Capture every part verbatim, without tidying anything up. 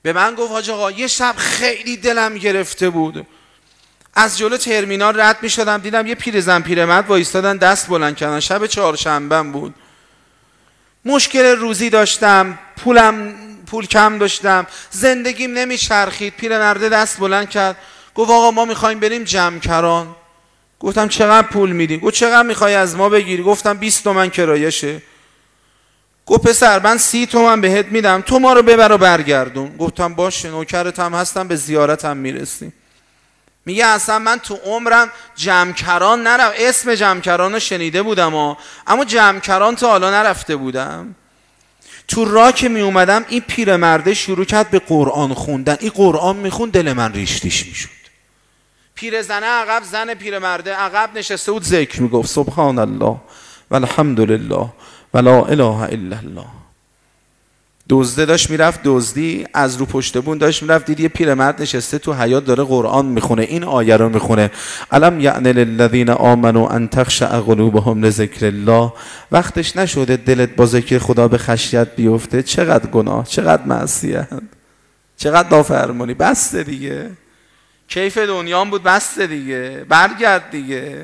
به من گفت حاج آقا یه شب خیلی دلم گرفته بود، از جلو ترمینال رد می شدم دیدم یه پیرزن پیرمرد وایستادن دست بلند کردن، شب چهارشنبه بود، مشکل روزی داشتم، پولم پول کم داشتم، زندگیم نمیچرخید. پیرمرد دست بلند کرد گفت آقا ما میخوایم بریم جمکران. گفتم چقدر پول میدی؟ گفت چقدر میخوای از ما بگیری؟ گفتم بیست تومن کرایشه. گفت پسر من سی تومن بهت میدم تو ما رو ببر و برگردون. گفتم باشه نوکرتم هستم، به زیارتم میرسیم. میگه اصلا من تو عمرم جمکران نرم، اسم جمکران رو شنیده بودم ها. اما جمکران تا حالا نرفته بودم. تو راه که می اومدم این پیرمرده شروع کرد به قرآن خوندن، این قرآن میخوند دل من ریشتیش میشد. پیرزنه عقب، زن پیرمرده عقب نشسته بود ذکر میگفت سبحان الله والحمد لله ولا اله الا الله. دزده داشت میرفت دزدی، از رو پشت بون داشت میرفت، دید یه پیرمرد نشسته تو حیاط داره قرآن میخونه، این آیه رو میخونه الم یعن للذین آمنوا ان تخشع قلوبهم لذکر الله. وقتش نشده دلت با ذکر خدا به خشیت بیفته؟ چقدر گناه، چقدر معصیت، چقدر نافرمانی. بس دیگه، کیف دنیام بود، بس دیگه، برگرد دیگه.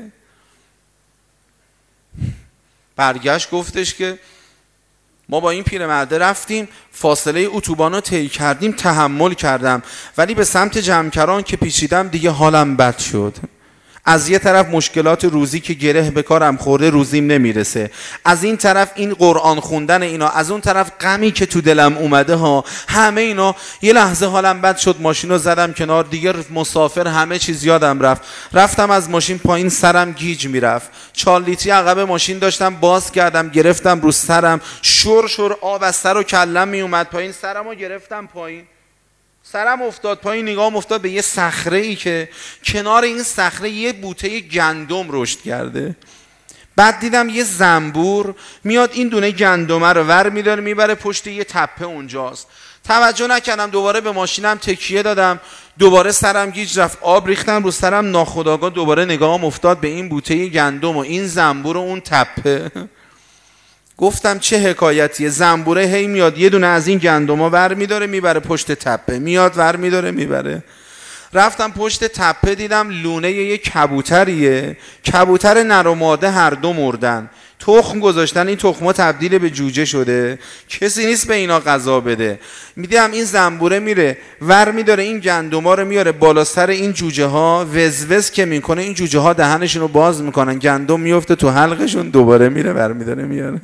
برگشت گفتش که ما با این پیرمرده رفتیم، فاصله اتوبان رو طی کردیم، تحمل کردم، ولی به سمت جمکران که پیچیدم دیگه حالم بد شد. از یه طرف مشکلات روزی که گره به کارم خورده، روزیم نمیرسه، از این طرف این قرآن خوندن اینا، از اون طرف غمی که تو دلم اومده ها، همه اینا. یه لحظه حالم بد شد، ماشین رو زدم کنار، دیگه مسافر همه چیز یادم رفت. رفتم از ماشین پایین، سرم گیج میرفت، چهار لیتری عقب ماشین داشتم، باز کردم گرفتم رو سرم، شور شور آب از سر و کلم می اومد پایین، سرم رو گرفتم پایین، سرم افتاد پایین، نگاهم افتاد به یه صخره ای که کنار این صخره یه بوته گندم رشد کرده. بعد دیدم یه زنبور میاد این دونه گندمه رو ور میداره میبره پشت یه تپه اونجاست. توجه نکردم، دوباره به ماشینم تکیه دادم، دوباره سرم گیج رفت، آب ریختم رو سرم، ناخودآگاه دوباره نگاهم افتاد به این بوته گندم و این زنبور و اون تپه. گفتم چه حکایتیه، زنبوره هی میاد یه دونه از این گندما ور میداره میبره پشت تپه، میاد ور میداره میبره. رفتم پشت تپه دیدم لونه یه کبوتریه، کبوتر نر و ماده هر دو مردن، تخم گذاشتن، این تخم‌ها تبدیل به جوجه شده، کسی نیست به اینا غذا بده. میدیدم این زنبوره میره ور میداره این گندما رو میاره بالا سر این جوجه ها، وزوز که میکنه این جوجه ها دهنشون رو باز میکنن، گندم میفته تو حلقشون، دوباره میره ور میداره میاره.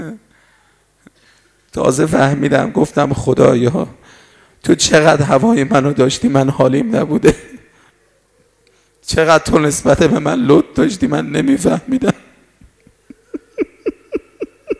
تازه فهمیدم، گفتم خدایا تو چقدر هوای منو داشتی من حالیم نبوده، چقدر تو نسبت به من لطف داشتی من نمیفهمیدم.